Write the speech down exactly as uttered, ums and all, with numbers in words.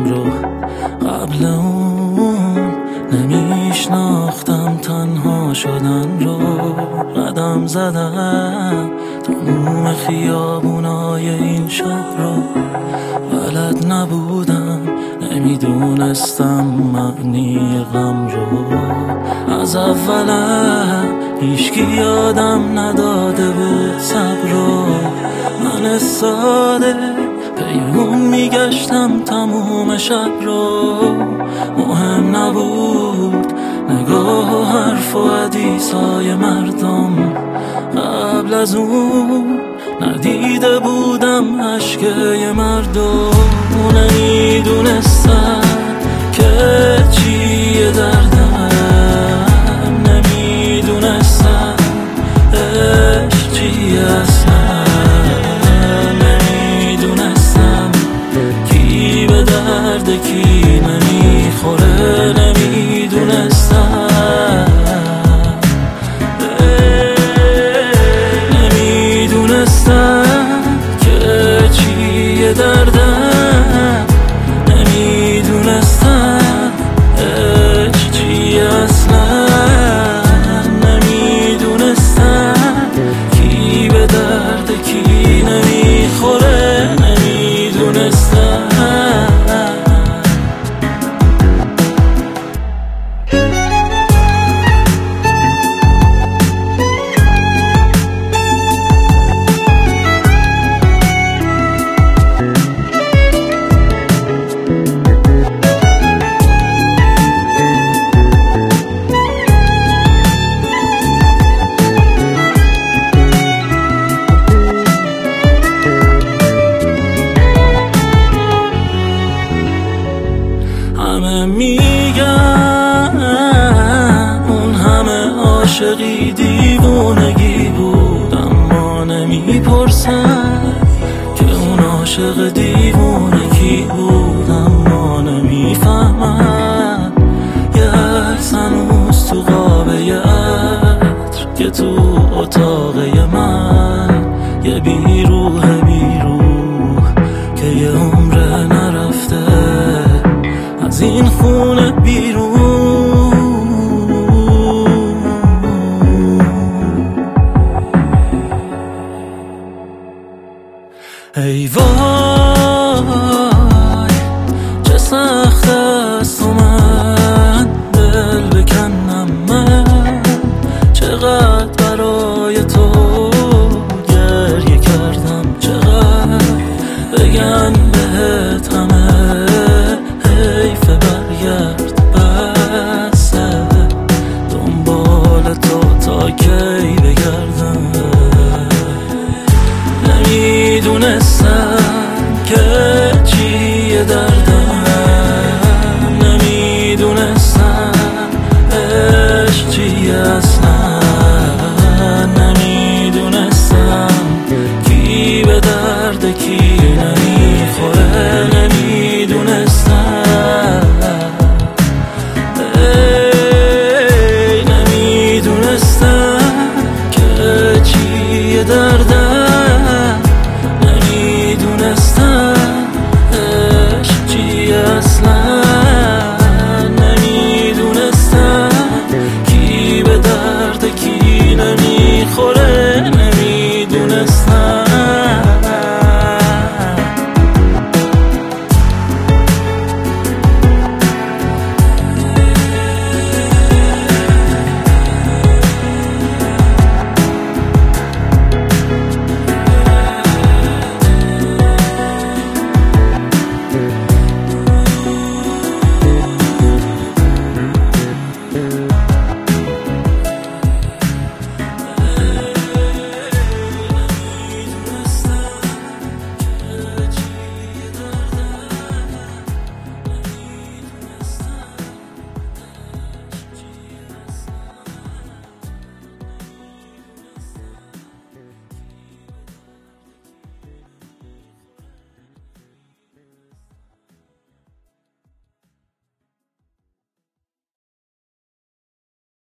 شدن رو قبل اون نمیشناختم، تنها شدن رو قدم زدم. تموم خیابونای این شهر رو بلد نبودم، نمیدونستم معنی غم رو. از اولم هیچکی یادم نداده بود صبر رو. من ساده پیمون میگشتم تموم شب رو. مهم نبود نگاه و حرف و حدیثای مردم، قبل از اون ندیده بودم عشقای مردم. نمیدونستم که چیه دردم، نمیدونستم عشق چیه اصلا، نمیدونستم کی به درد کی نمیخوره، نمیدونستم نمیدونستم که چیه دردم، نمیدونستم عشق چیه اصلا، نمیدونستم کی به درد کی نمیخوره، نمیدونستم. همه میگن اون همه عاشقی دیوونگی بود، اما نمیپرسن که اون عاشق دیوونه کی بود. اما نمیفهمن یه عکس هنوز تو قابه عطر که تو اتاقه من، یه بیروح بیروح که یه عمره نرفته از این خونه بیرون.